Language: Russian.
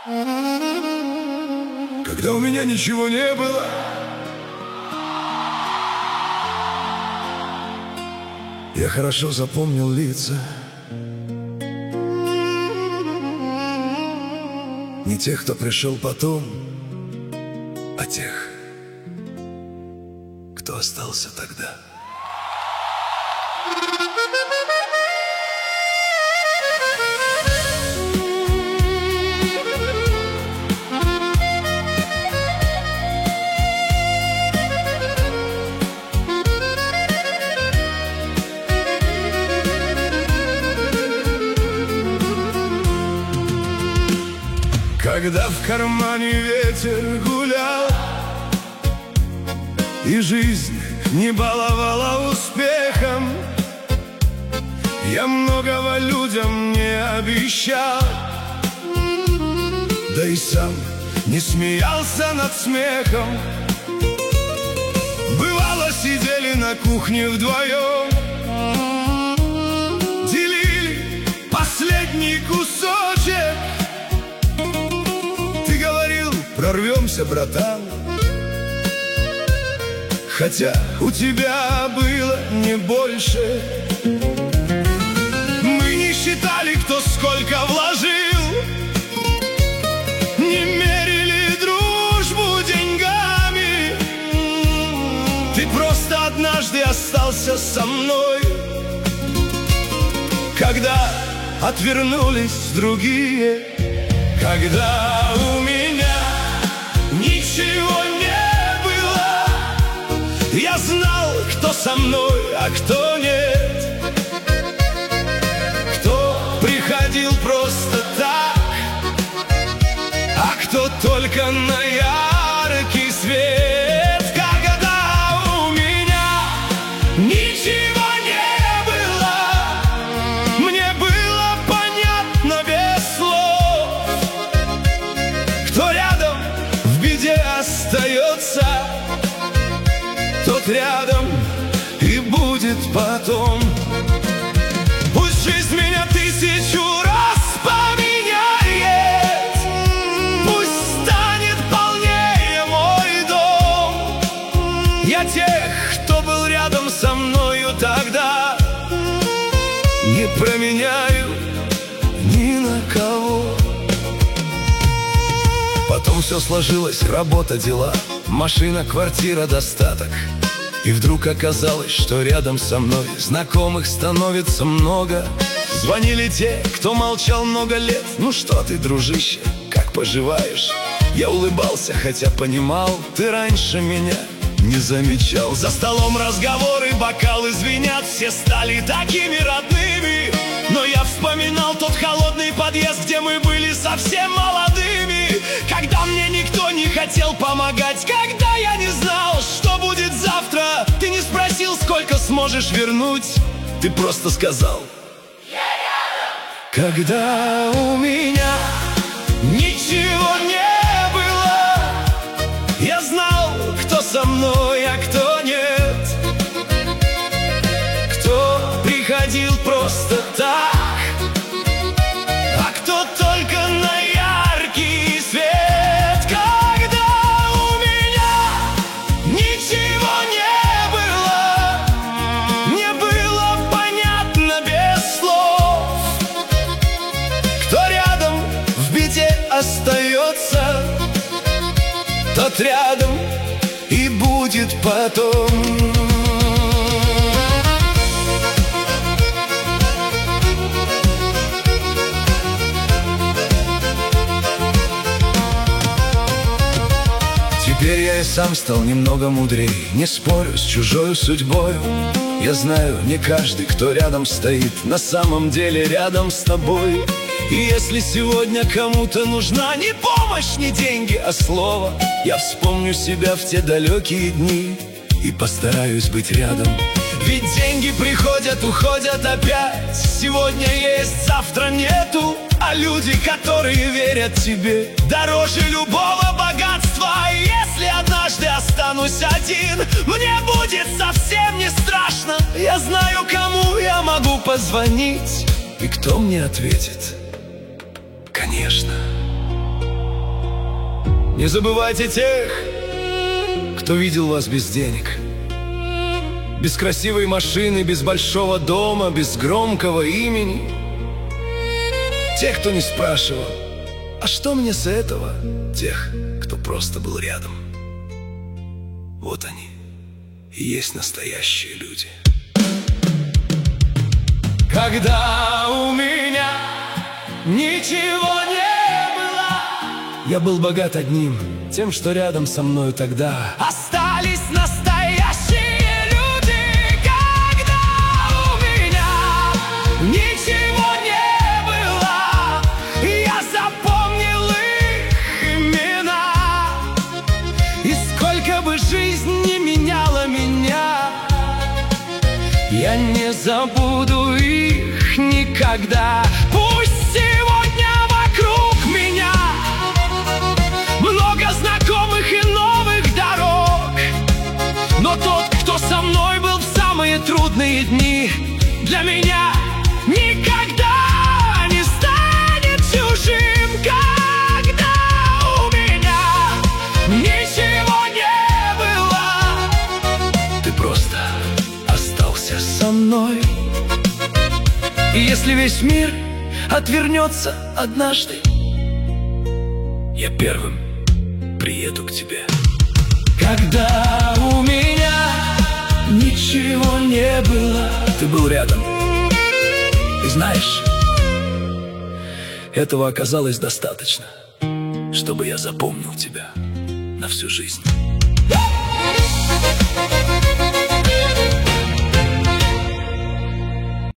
Когда у меня ничего не было, я хорошо запомнил лица. Не тех, кто пришел потом, а тех, кто остался тогда. Когда в кармане ветер гулял и жизнь не баловала успехом, я многого людям не обещал, да и сам не смеялся над смехом. Бывало, сидели на кухне вдвоем, делили последний кусочек. Прорвемся, братан, хотя у тебя было не больше. Мы не считали, кто сколько вложил, не мерили дружбу деньгами. Ты просто однажды остался со мной, когда отвернулись другие. Когда у меня ничего не было, я знал, кто со мной, а кто нет. Кто приходил просто так, а кто только на яркий свет. Когда у меня ничего не было, мне было понятно без слов, кто рядом в беде остается, тот рядом и будет потом. Пусть жизнь меня тысячу раз поменяет, пусть станет полнее мой дом. Я тех, кто был рядом со мною тогда, не променяю ни на кого. Потом все сложилось: работа, дела, машина, квартира, достаток. И вдруг оказалось, что рядом со мной знакомых становится много. Звонили те, кто молчал много лет. Ну что ты, дружище, как поживаешь? Я улыбался, хотя понимал, ты раньше меня не замечал. За столом разговоры, бокалы звенят, все стали такими родными. Но я вспоминал тот холодный подъезд, где мы были совсем молодыми. Когда мне никто не хотел помогать, когда я не знал, что будет завтра. Ты не спросил, сколько сможешь вернуть, ты просто сказал: я рядом. Когда у меня ничего не было, я знал, кто со мной, а кто нет. Кто приходил просто так, а кто только на яркий свет. Когда у меня ничего не было, мне было понятно без слов, кто рядом в беде остается, тот рядом и будет потом. Теперь я и сам стал немного мудрее, не спорю с чужой судьбою. Я знаю, не каждый, кто рядом стоит, на самом деле рядом с тобой. И если сегодня кому-то нужна не помощь, не деньги, а слово, я вспомню себя в те далекие дни и постараюсь быть рядом. Ведь деньги приходят, уходят опять. Сегодня есть, завтра нету. А люди, которые верят тебе, дороже любого богатства. И если однажды останусь один, мне будет совсем не страшно. Я знаю, кому я могу позвонить, и кто мне ответит: конечно. Не забывайте тех, кто видел вас без денег, без красивой машины, без большого дома, без громкого имени. Тех, кто не спрашивал: а что мне с этого? Тех, кто просто был рядом. Вот они и есть настоящие люди. Когда у меня ничего не было, я был богат одним, тем, что рядом со мною тогда. Остались настоящие люди. Когда у меня ничего не было, я запомнил их имена. И сколько бы жизнь не меняла меня, я не забуду их никогда. Пусть сегодня вокруг меня много знакомых и новых дорог, но тот, кто со мной был в самые трудные дни, для меня никогда не станет чужим. Когда у меня ничего не было, ты просто остался со мной. И если весь мир отвернется однажды, я первым приеду к тебе. Когда у меня ничего не было, ты был рядом. И знаешь, этого оказалось достаточно, чтобы я запомнил тебя на всю жизнь.